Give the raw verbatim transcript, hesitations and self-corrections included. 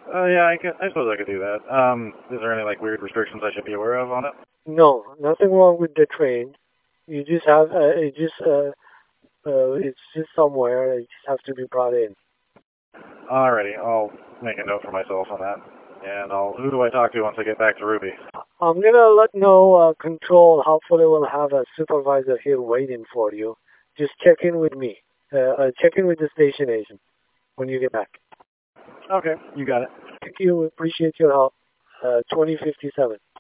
Uh, yeah, I, can, I suppose I could do that. Um, is there any like weird restrictions I should be aware of on it? No, nothing wrong with the train. You just have uh, it just uh, uh it's just somewhere. It just has to be brought in. Alrighty, I'll make a note for myself on that. And I'll, who do I talk to once I get back to Ruby? I'm gonna let know uh, control. Hopefully, we'll have a supervisor here waiting for you. Just check in with me. Uh, uh, check in with the station agent when you get back. Okay, you got it. Thank you. Appreciate your help. Uh, twenty fifty-seven.